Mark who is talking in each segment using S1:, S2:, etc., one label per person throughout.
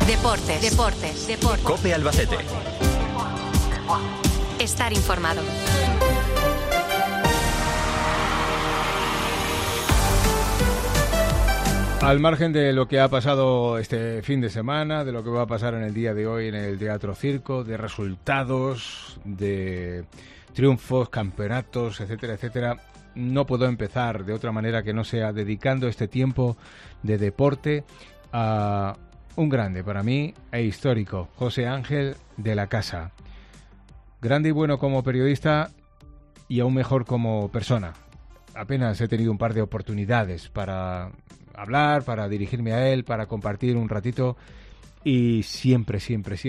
S1: Deportes.
S2: COPE Albacete.
S1: Estar informado.
S3: Al margen de lo que ha pasado este fin de semana, de lo que va a pasar en el día de hoy en el Teatro Circo, de resultados, de triunfos, campeonatos, etcétera, etcétera, no puedo empezar de otra manera que no sea dedicando este tiempo de deporte a un grande para mí e histórico, José Ángel de la Casa. Grande y bueno como periodista y aún mejor como persona. Apenas he tenido un par de oportunidades para hablar, para dirigirme a él, para compartir un ratito y siempre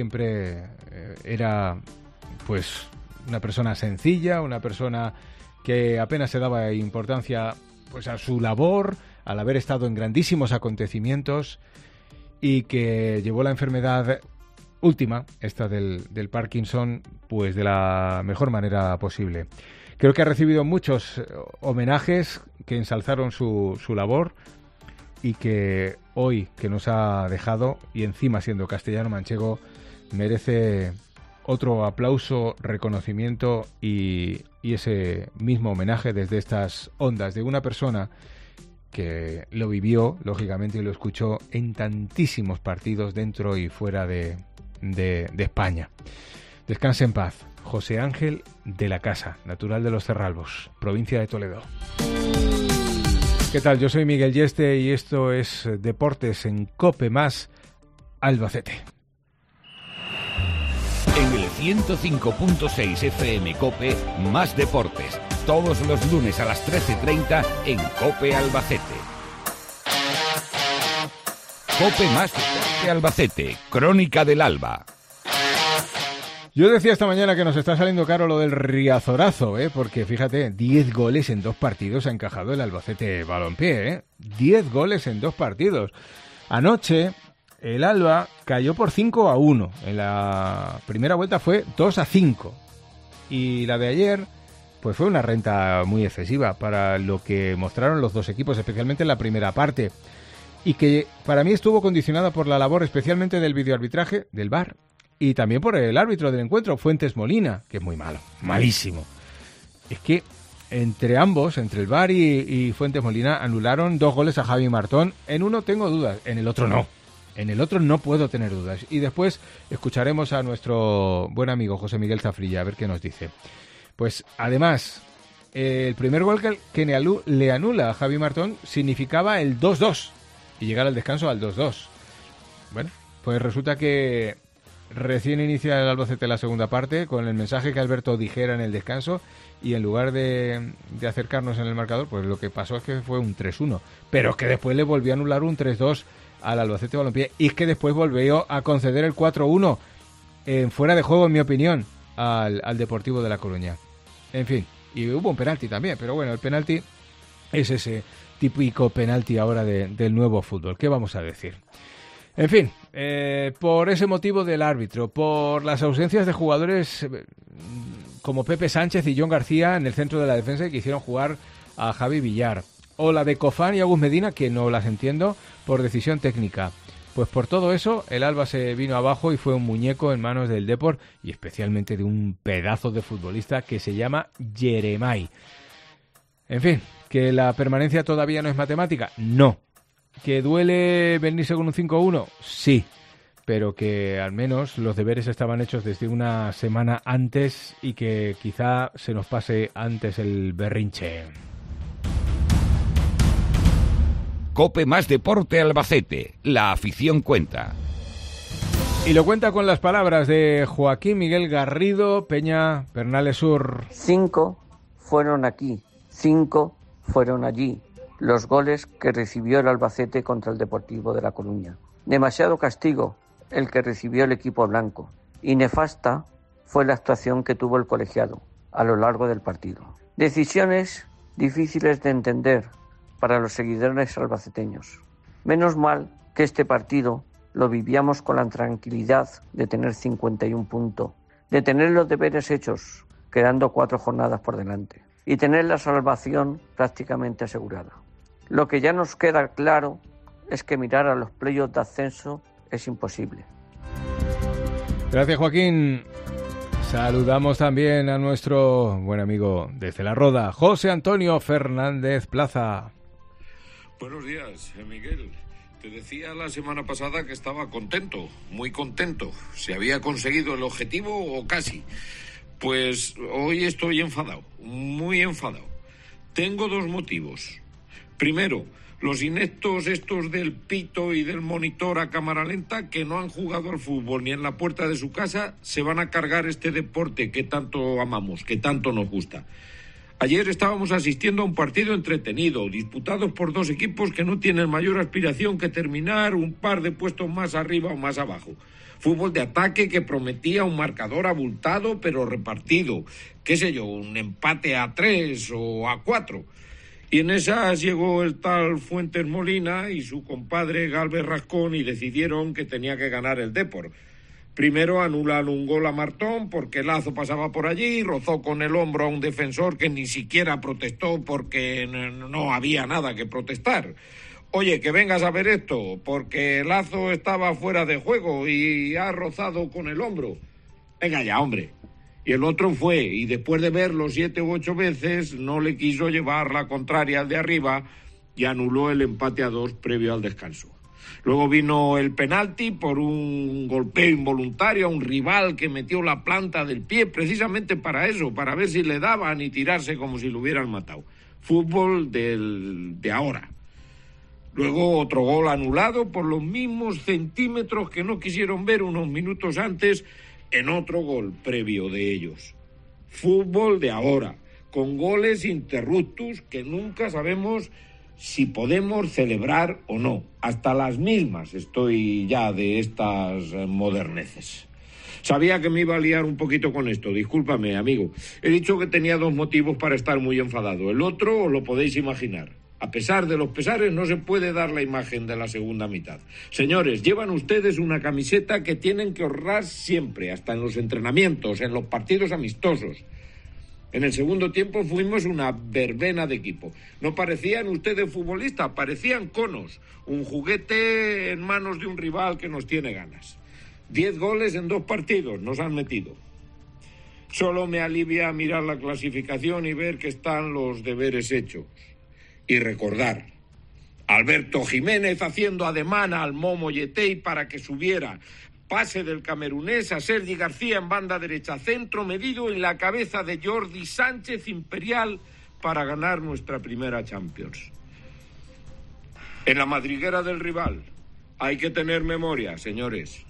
S3: era pues una persona sencilla, una persona que apenas se daba importancia pues a su labor, al haber estado en grandísimos acontecimientos y que llevó la enfermedad última, esta del Parkinson, pues de la mejor manera posible. Creo que ha recibido muchos homenajes que ensalzaron su labor y que hoy, que nos ha dejado, y encima siendo castellano-manchego, merece otro aplauso, reconocimiento y ese mismo homenaje desde estas ondas de una persona que lo vivió, lógicamente, y lo escuchó en tantísimos partidos dentro y fuera de España. Descanse en paz. José Ángel de la Casa, natural de Los Cerralbos, provincia de Toledo. ¿Qué tal? Yo soy Miguel Yeste y esto es Deportes en COPE más Albacete.
S4: En el 105.6 FM COPE más deportes, todos los lunes a las 13:30 en COPE Albacete. COPE más deporte Albacete, crónica del Alba.
S3: Yo decía esta mañana que nos está saliendo caro lo del Riazorazo, porque fíjate, 10 goles en 2 partidos ha encajado el Albacete Balompié, 10 goles en 2 partidos. Anoche el Alba cayó por 5-1, en la primera vuelta fue 2-5 y la de ayer pues fue una renta muy excesiva para lo que mostraron los dos equipos, especialmente en la primera parte, y que para mí estuvo condicionada por la labor especialmente del videoarbitraje, del VAR, y también por el árbitro del encuentro, Fuentes Molina, que es muy malo, malísimo. Es que entre ambos, entre el VAR y Fuentes Molina, anularon 2 goles a Javi Martón. En uno tengo dudas, en el otro no. En el otro no puedo tener dudas. Y después escucharemos a nuestro buen amigo José Miguel Zafrilla, a ver qué nos dice. Pues además, el primer gol que le anula a Javi Martón significaba el 2-2 y llegar al descanso al 2-2. Bueno, pues resulta que recién inicia el Albacete la segunda parte con el mensaje que Alberto dijera en el descanso y en lugar de acercarnos en el marcador, pues lo que pasó es que fue un 3-1, pero que después le volvió a anular un 3-2 al Albacete Balompié y es que después volvió a conceder el 4-1 fuera de juego, en mi opinión, al Deportivo de La Coruña. En fin, y hubo un penalti también, pero bueno, el penalti es ese típico penalti ahora del nuevo fútbol. ¿Qué vamos a decir? En fin, por ese motivo del árbitro, por las ausencias de jugadores como Pepe Sánchez y John García en el centro de la defensa que hicieron jugar a Javi Villar, o la de Cofán y Agus Medina, que no las entiendo, por decisión técnica. Pues por todo eso, el Alba se vino abajo y fue un muñeco en manos del Depor y especialmente de un pedazo de futbolista que se llama Yeremay. En fin, ¿que la permanencia todavía no es matemática? No. ¿Que duele venirse con un 5-1? Sí, pero que al menos los deberes estaban hechos desde una semana antes y que quizá se nos pase antes el berrinche.
S4: COPE más deporte Albacete, la afición cuenta.
S3: Y lo cuenta con las palabras de Joaquín Miguel Garrido, Peña Pernales Sur.
S5: 5 fueron aquí, 5 fueron allí. Los goles que recibió el Albacete contra el Deportivo de La Coruña. Demasiado castigo el que recibió el equipo blanco y nefasta fue la actuación que tuvo el colegiado a lo largo del partido. Decisiones difíciles de entender para los seguidores albaceteños. Menos mal que este partido lo vivíamos con la tranquilidad de tener 51 puntos, de tener los deberes hechos, quedando 4 jornadas por delante, y tener la salvación prácticamente asegurada. Lo que ya nos queda claro es que mirar a los playoffs de ascenso es imposible.
S3: Gracias, Joaquín. Saludamos también a nuestro buen amigo desde La Roda, José Antonio Fernández Plaza.
S1: Buenos días, Miguel. Te decía la semana pasada que estaba contento, muy contento. Se había conseguido el objetivo o casi. Pues hoy estoy enfadado, muy enfadado. Tengo dos motivos. Primero, los ineptos estos del pito y del monitor a cámara lenta que no han jugado al fútbol ni en la puerta de su casa se van a cargar este deporte que tanto amamos, que tanto nos gusta. Ayer estábamos asistiendo a un partido entretenido, disputados por dos equipos que no tienen mayor aspiración que terminar un par de puestos más arriba o más abajo. Fútbol de ataque que prometía un marcador abultado pero repartido. Qué sé yo, un empate a 3 o a 4. Y en esas llegó el tal Fuentes Molina y su compadre Galvez Rascón y decidieron que tenía que ganar el Depor. Primero anulan un gol a Martón porque Lazo pasaba por allí y rozó con el hombro a un defensor que ni siquiera protestó porque no había nada que protestar. Oye, que vengas a ver esto, porque Lazo estaba fuera de juego y ha rozado con el hombro. Venga ya, hombre. Y el otro fue, y después de verlo 7 u 8 veces, no le quiso llevar la contraria al de arriba y anuló el empate a 2 previo al descanso. Luego vino el penalti por un golpeo involuntario a un rival que metió la planta del pie precisamente para eso, para ver si le daban y tirarse como si lo hubieran matado. Fútbol de ahora. Luego otro gol anulado por los mismos centímetros que no quisieron ver unos minutos antes en otro gol previo de ellos. Fútbol de ahora, con goles interruptus que nunca sabemos si podemos celebrar o no. Hasta las mismas estoy ya de estas moderneces. Sabía que me iba a liar un poquito con esto, discúlpame, amigo. He dicho que tenía dos motivos para estar muy enfadado. El otro os lo podéis imaginar. A pesar de los pesares, no se puede dar la imagen de la segunda mitad. Señores, llevan ustedes una camiseta que tienen que ahorrar siempre, hasta en los entrenamientos, en los partidos amistosos. En el segundo tiempo fuimos una verbena de equipo. No parecían ustedes futbolistas, parecían conos. Un juguete en manos de un rival que nos tiene ganas. 10 goles en 2 partidos nos han metido. Solo me alivia mirar la clasificación y ver que están los deberes hechos. Y recordar, Alberto Jiménez haciendo ademán al Momo Yetey para que subiera. Pase del camerunés a Sergi García en banda derecha, centro medido en la cabeza de Jordi Sánchez Imperial para ganar nuestra primera Champions. En la madriguera del rival hay que tener memoria, señores.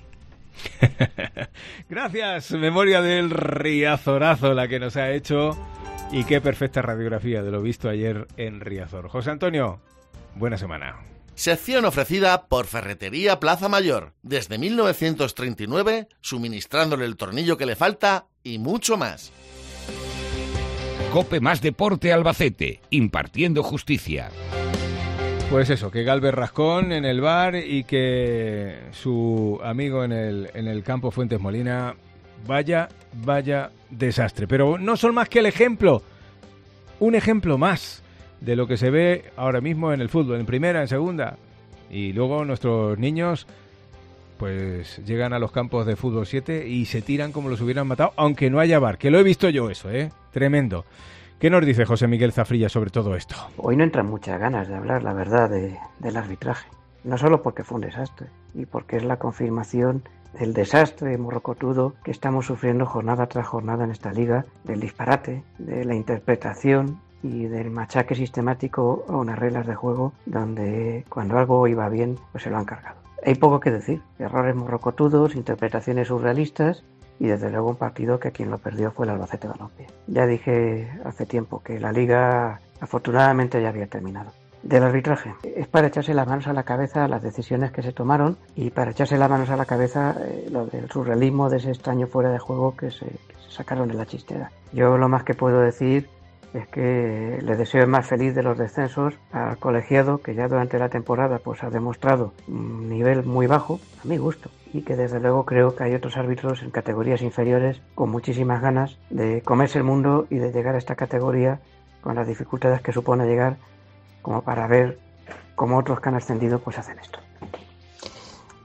S3: Gracias, memoria del Riazorazo la que nos ha hecho. Y qué perfecta radiografía de lo visto ayer en Riazor. José Antonio, buena semana.
S2: Sección ofrecida por Ferretería Plaza Mayor. Desde 1939, suministrándole el tornillo que le falta y mucho más.
S4: COPE Más Deporte Albacete, impartiendo justicia.
S3: Pues eso, que Galvez Rascón en el bar y que su amigo en el campo Fuentes Molina... Vaya desastre. Pero no son más que el ejemplo, un ejemplo más de lo que se ve ahora mismo en el fútbol, en primera, en segunda. Y luego nuestros niños pues llegan a los campos de fútbol 7 y se tiran como los hubieran matado, aunque no haya VAR, que lo he visto yo eso, tremendo. ¿Qué nos dice José Miguel Zafrilla sobre todo esto?
S6: Hoy no entran muchas ganas de hablar, la verdad, del arbitraje. No solo porque fue un desastre, y porque es la confirmación del desastre morrocotudo que estamos sufriendo jornada tras jornada en esta liga, del disparate, de la interpretación y del machaque sistemático a unas reglas de juego donde cuando algo iba bien, pues se lo han cargado. Hay poco que decir, errores morrocotudos, interpretaciones surrealistas y desde luego un partido que quien lo perdió fue el Albacete Balompié. Ya dije hace tiempo que la liga afortunadamente ya había terminado. Del arbitraje. Es para echarse las manos a la cabeza las decisiones que se tomaron y para echarse las manos a la cabeza lo del surrealismo de ese extraño fuera de juego que se sacaron de la chistera. Yo lo más que puedo decir es que le deseo el más feliz de los descensos al colegiado que ya durante la temporada pues ha demostrado un nivel muy bajo, a mi gusto, y que desde luego creo que hay otros árbitros en categorías inferiores con muchísimas ganas de comerse el mundo y de llegar a esta categoría con las dificultades que supone llegar, como para ver cómo otros que han ascendido pues hacen esto.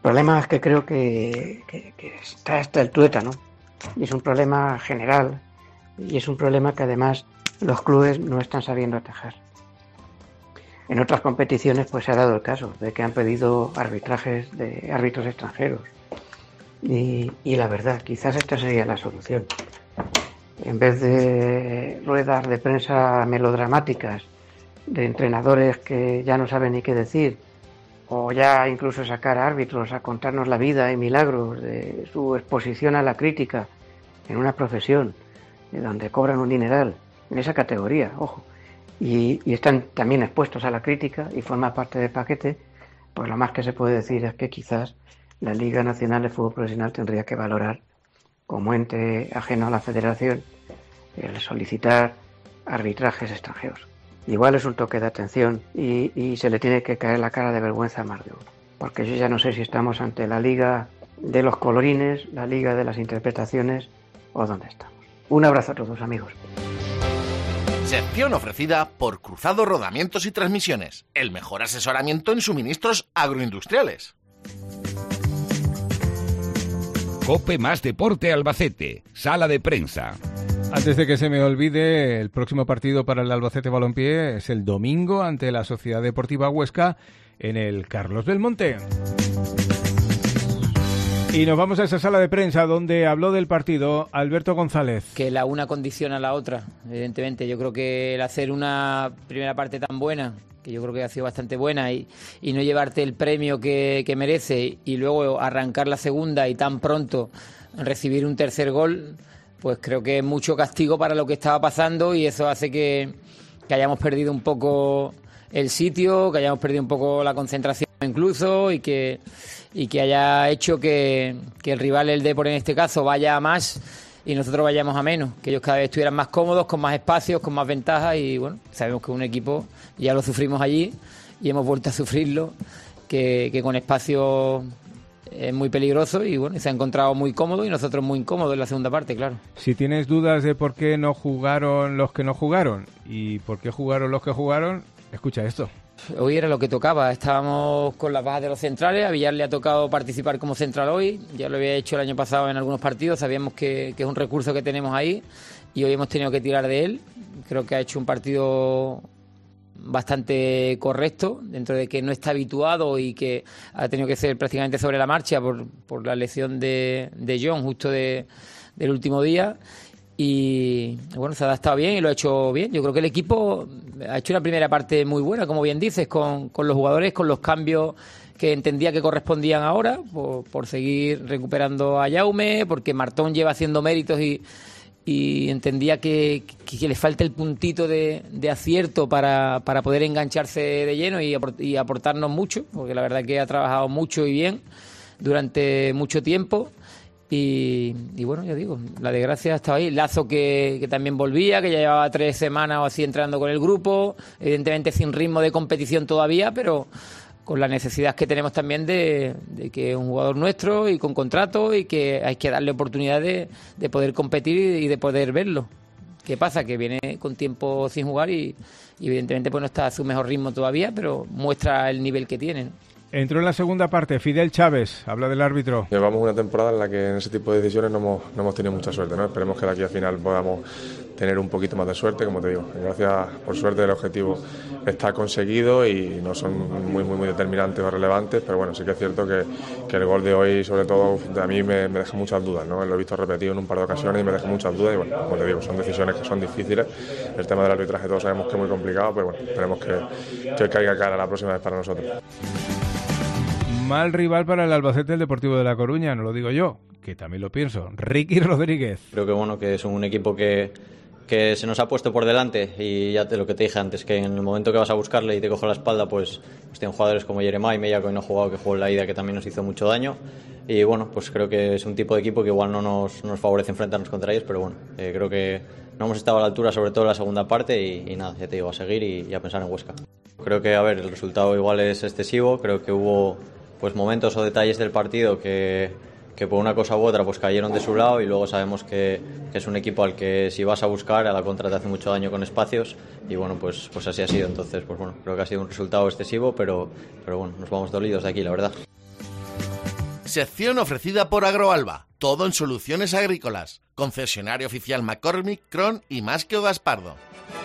S6: problema es que creo que está hasta el tuétano, y es un problema general, y es un problema que además los clubes no están sabiendo atajar. En otras competiciones pues se ha dado el caso de que han pedido arbitrajes de árbitros extranjeros, y la verdad, quizás esta sería la solución. En vez de ruedas de prensa melodramáticas de entrenadores que ya no saben ni qué decir, o ya incluso sacar a árbitros a contarnos la vida y milagros de su exposición a la crítica en una profesión donde cobran un dineral, en esa categoría, ojo, y están también expuestos a la crítica y forman parte del paquete, pues lo más que se puede decir es que quizás la Liga Nacional de Fútbol Profesional tendría que valorar, como ente ajeno a la federación, el solicitar arbitrajes extranjeros. Igual es un toque de atención y se le tiene que caer la cara de vergüenza a más de uno. Porque yo ya no sé si estamos ante la liga de los colorines, la liga de las interpretaciones o dónde estamos. Un abrazo a todos, amigos.
S2: Sección ofrecida por Cruzado Rodamientos y Transmisiones, el mejor asesoramiento en suministros agroindustriales.
S4: COPE más Deporte Albacete, sala de prensa.
S3: Antes de que se me olvide, el próximo partido para el Albacete Balompié es el domingo ante la Sociedad Deportiva Huesca en el Carlos Belmonte. Y nos vamos a esa sala de prensa donde habló del partido Alberto González.
S7: Que la una condiciona a la otra, evidentemente. Yo creo que el hacer una primera parte tan buena, que yo creo que ha sido bastante buena, y no llevarte el premio que merece, y luego arrancar la segunda y tan pronto recibir un tercer gol, pues creo que es mucho castigo para lo que estaba pasando, y eso hace que hayamos perdido un poco el sitio, que hayamos perdido un poco la concentración incluso, y que haya hecho que el rival, el Depor en este caso, vaya a más y nosotros vayamos a menos, que ellos cada vez estuvieran más cómodos, con más espacios, con más ventajas, y bueno, sabemos que un equipo, ya lo sufrimos allí y hemos vuelto a sufrirlo, que con espacio es muy peligroso, y bueno, se ha encontrado muy cómodo y nosotros muy incómodos en la segunda parte, claro.
S3: Si tienes dudas de por qué no jugaron los que no jugaron y por qué jugaron los que jugaron, escucha esto.
S7: Hoy era lo que tocaba, estábamos con las bajas de los centrales, a Villar le ha tocado participar como central hoy, ya lo había hecho el año pasado en algunos partidos, sabíamos que es un recurso que tenemos ahí y hoy hemos tenido que tirar de él. Creo que ha hecho un partido bastante correcto, dentro de que no está habituado y que ha tenido que ser prácticamente sobre la marcha por la lesión de John justo del último día. Y bueno, se ha adaptado bien y lo ha hecho bien. Yo creo que el equipo ha hecho una primera parte muy buena, como bien dices, con los jugadores, con los cambios que entendía que correspondían ahora, por seguir recuperando a Jaume, porque Martón lleva haciendo méritos y entendía que le falta el puntito de acierto para poder engancharse de lleno y aportarnos mucho, porque la verdad es que ha trabajado mucho y bien durante mucho tiempo. Y bueno, ya digo, la desgracia ha estado ahí. Lazo que también volvía, que ya llevaba 3 semanas o así entrenando con el grupo, evidentemente sin ritmo de competición todavía, pero con la necesidad que tenemos también de que es un jugador nuestro y con contrato, y que hay que darle oportunidad de poder competir y de poder verlo. ¿Qué pasa? Que viene con tiempo sin jugar y evidentemente pues no está a su mejor ritmo todavía, pero muestra el nivel que tiene, ¿no?
S3: Entró en la segunda parte Fidel Chávez, habla del árbitro.
S8: Llevamos una temporada en la que en ese tipo de decisiones no hemos tenido mucha suerte, ¿no? Esperemos que de aquí al final podamos tener un poquito más de suerte, como te digo. Gracias, por suerte, el objetivo está conseguido y no son muy determinantes o relevantes, pero bueno, sí que es cierto que el gol de hoy, sobre todo, a mí me deja muchas dudas, ¿no? Lo he visto repetido en un par de ocasiones y me deja muchas dudas y bueno, como te digo, son decisiones que son difíciles. El tema del arbitraje todos sabemos que es muy complicado, pero bueno, esperemos que caiga cara la próxima vez para nosotros.
S3: Mal rival para el Albacete del Deportivo de La Coruña, no lo digo yo, que también lo pienso. Ricky Rodríguez.
S9: Creo que bueno, que es un equipo que se nos ha puesto por delante, y ya lo que te dije antes, que en el momento que vas a buscarle y te coge la espalda, pues tienen jugadores como Jeremá y Mella, que hoy no ha jugado, que jugó en la ida, que también nos hizo mucho daño. Y bueno, pues creo que es un tipo de equipo que igual no nos favorece enfrentarnos contra ellos, pero bueno, creo que no hemos estado a la altura, sobre todo en la segunda parte, y nada, ya te digo, a seguir y a pensar en Huesca. Creo que, a ver, el resultado igual es excesivo, creo que hubo pues momentos o detalles del partido que por una cosa u otra pues cayeron de su lado, y luego sabemos que es un equipo al que si vas a buscar a la contra te hace mucho daño con espacios, y bueno, pues así ha sido. Entonces pues bueno, creo que ha sido un resultado excesivo, pero bueno, nos vamos dolidos de aquí, la verdad.
S2: Sección ofrecida por Agroalba, todo en soluciones agrícolas. Concesionario oficial McCormick, Cron y Masquio Gaspardo.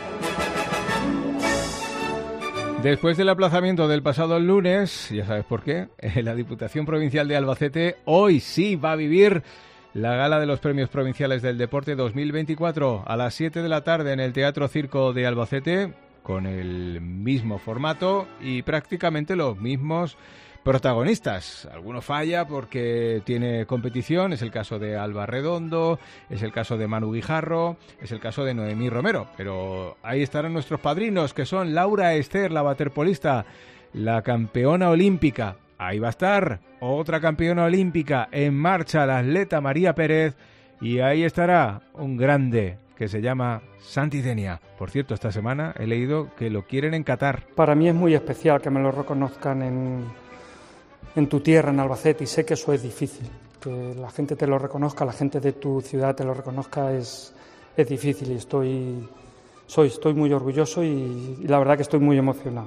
S3: Después del aplazamiento del pasado lunes, ya sabes por qué, la Diputación Provincial de Albacete hoy sí va a vivir la gala de los Premios Provinciales del Deporte 2024 a las 7 de la tarde en el Teatro Circo de Albacete, con el mismo formato y prácticamente los mismos protagonistas. Alguno falla porque tiene competición, es el caso de Alba Redondo, es el caso de Manu Guijarro, es el caso de Noemí Romero, pero ahí estarán nuestros padrinos, que son Laura Ester, la waterpolista, la campeona olímpica. Ahí va a estar otra campeona olímpica en marcha, la atleta María Pérez, y ahí estará un grande que se llama Santi Denia. Por cierto, esta semana he leído que lo quieren en Qatar.
S10: Para mí es muy especial que me lo reconozcan en tu tierra, en Albacete, y sé que eso es difícil. Que la gente te lo reconozca, la gente de tu ciudad te lo reconozca es difícil, y estoy muy orgulloso y la verdad que estoy muy emocionado.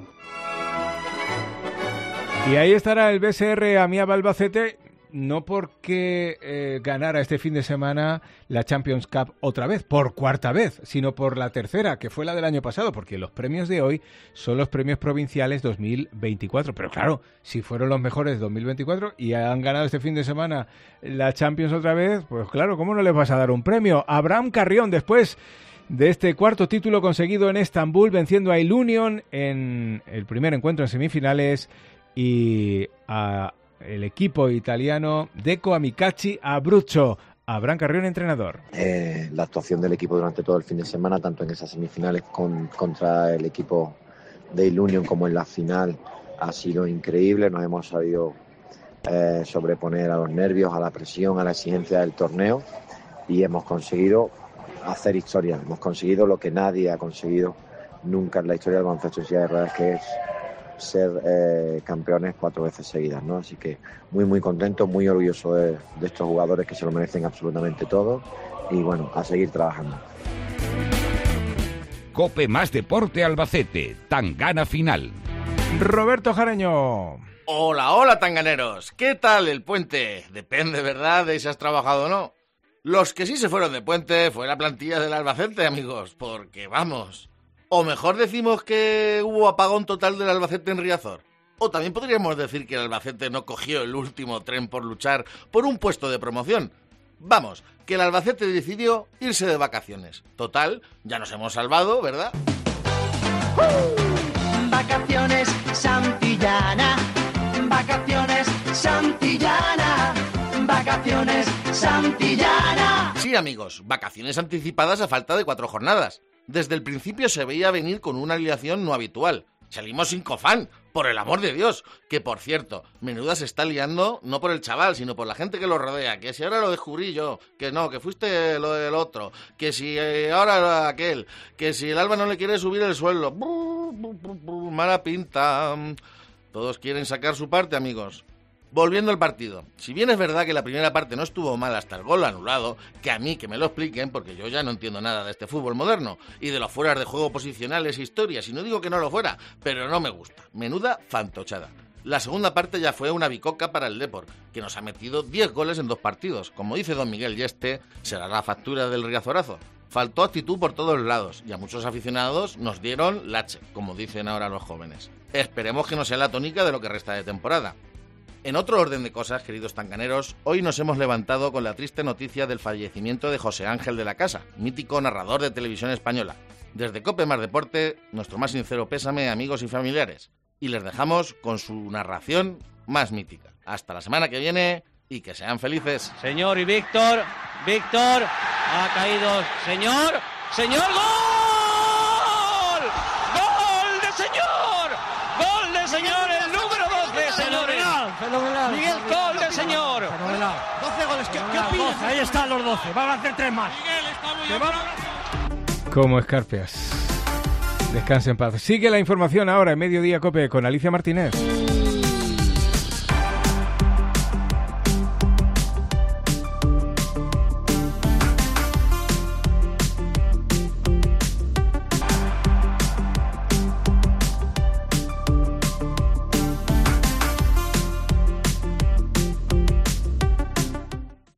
S3: Y ahí estará el BSR Amiaba Albacete, no porque ganara este fin de semana la Champions Cup otra vez, por cuarta vez, sino por la tercera, que fue la del año pasado, porque los premios de hoy son los premios provinciales 2024. Pero claro, si fueron los mejores 2024 y han ganado este fin de semana la Champions otra vez, pues claro, ¿cómo no les vas a dar un premio? Abraham Carrión, después de este cuarto título conseguido en Estambul, venciendo a Ilunion en el primer encuentro en semifinales, y a el equipo italiano Deco Amicaci Abruzzo. Abraham Carrión, entrenador.
S11: La actuación del equipo durante todo el fin de semana, tanto en esas semifinales contra el equipo de Ilunion como en la final, ha sido increíble. Nos hemos sabido sobreponer a los nervios, a la presión, a la exigencia del torneo, y hemos conseguido hacer historia. Hemos conseguido lo que nadie ha conseguido nunca en la historia del baloncesto de Silla de Ruedas, que es ser campeones 4 veces seguidas, ¿no? Así que muy contento, muy orgulloso de estos jugadores, que se lo merecen absolutamente todo, y bueno, a seguir trabajando.
S4: COPE más Deporte Albacete, Tangana final.
S3: Roberto Jareño.
S2: Hola tanganeros, ¿qué tal el puente? Depende, ¿verdad?, de si has trabajado o no. Los que sí se fueron de puente fue la plantilla del Albacete, amigos, porque vamos. O mejor decimos que hubo apagón total del Albacete en Riazor. O también podríamos decir que el Albacete no cogió el último tren por luchar por un puesto de promoción. Vamos, que el Albacete decidió irse de vacaciones. Total, ya nos hemos salvado, ¿verdad?
S12: Vacaciones Santillana, vacaciones Santillana, vacaciones Santillana.
S2: Sí, amigos, vacaciones anticipadas a falta de 4 jornadas. Desde el principio se veía venir con una alineación no habitual. Salimos sin Cofán, por el amor de Dios. Que, por cierto, menuda se está liando, no por el chaval, sino por la gente que lo rodea. Que si ahora lo descubrí yo, que no, que fuiste lo del otro, que si ahora aquel, que si el Alba no le quiere subir el sueldo. Mala pinta. Todos quieren sacar su parte, amigos. Volviendo al partido, si bien es verdad que la primera parte no estuvo mal hasta el gol anulado, que a mí que me lo expliquen, porque yo ya no entiendo nada de este fútbol moderno y de los fueras de juego posicionales e historias, y no digo que no lo fuera, pero no me gusta. Menuda fantochada. La segunda parte ya fue una bicoca para el Depor, que nos ha metido 10 goles en 2 partidos. Como dice don Miguel, y este será la factura del Riazorazo. Faltó actitud por todos lados y a muchos aficionados nos dieron lache, como dicen ahora los jóvenes. Esperemos que no sea la tónica de lo que resta de temporada. En otro orden de cosas, queridos tanganeros, hoy nos hemos levantado con la triste noticia del fallecimiento de José Ángel de la Casa, mítico narrador de televisión española. Desde COPE más Deporte, nuestro más sincero pésame, amigos y familiares. Y les dejamos con su narración más mítica. Hasta la semana que viene y que sean felices.
S13: Señor y Víctor, ha caído, señor, ¡gol! ¡Gol de señor, el número 12, señores!
S14: Fenomenal.
S13: Miguel, gol del señor.
S14: Fenomenal. 12 goles. ¿Qué opinas? Ahí están los 12. Van a hacer 3 más. Miguel, está muy
S3: Como escarpias. Descanse en paz. Sigue la información ahora en Mediodía COPE con Alicia Martínez.